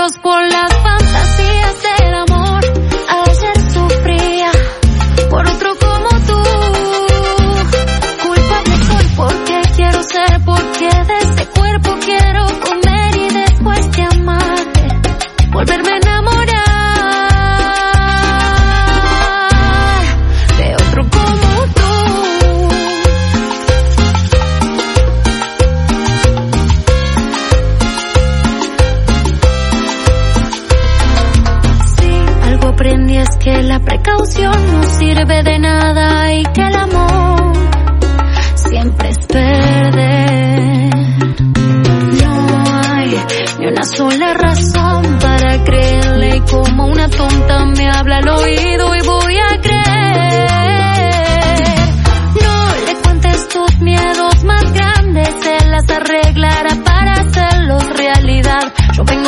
celos por las fantasías del amor. Ayer sufría por otro como tú. Culpable soy porque quiero ser, porque de este cuerpo quiero comer y después de amarte volverme a enamorar de otro como tú. Sí, algo aprendí es que la precaución no sirve de nada y que el amor siempre es perder. No hay ni una sola razón para creerle y como una tonta me habla al oído y voy a creer. No le cuentes tus miedos más grandes, él las arreglará para hacerlos realidad. Yo vengo